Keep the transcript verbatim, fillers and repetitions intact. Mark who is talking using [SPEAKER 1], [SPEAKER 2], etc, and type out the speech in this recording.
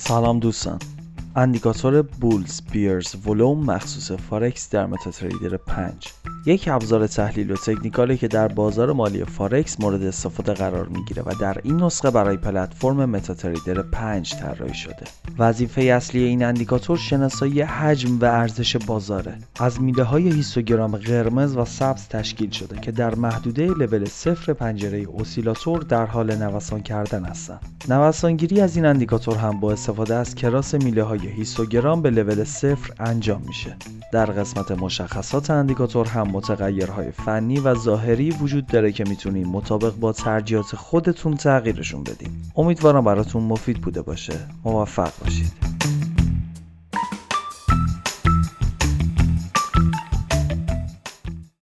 [SPEAKER 1] سلام دوستان. اندیکاتور بولز بیرز ولوم مخصوص فارکس در متاتریدر پنج یک ابزار تحلیل و تکنیکالی که در بازار مالی فارکس مورد استفاده قرار میگیره و در این نسخه برای پلتفرم متاتریدر پنج طراحی شده. وظیفه اصلی این اندیکاتور شناسایی حجم و ارزش بازاره. از میله های هیستوگرام قرمز و سبز تشکیل شده که در محدوده لول صفر پنجره اسیلاتور در حال نوسان کردن هستند. نوسانگیری از این اندیکاتور هم با استفاده از کراس میله های هیستوگرام به لول صفر انجام میشه. در قسمت مشخصات اندیکاتور هم متغیرهای فنی و ظاهری وجود داره که میتونید مطابق با ترجیحات خودتون تغییرشون بدین. امیدوارم براتون مفید بوده باشه. موفق باشید.